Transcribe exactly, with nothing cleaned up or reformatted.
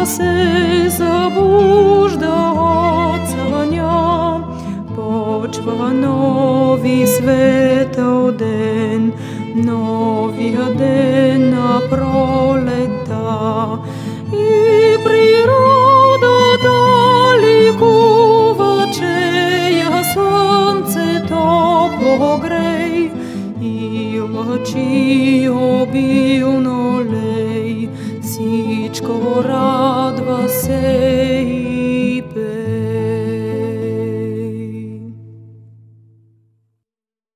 се събужда от съня, почва нови светъл ден, новия ден на пролета. И природата ликува, че я слънцето погрей и лъчи обилно лей. Всичко радва се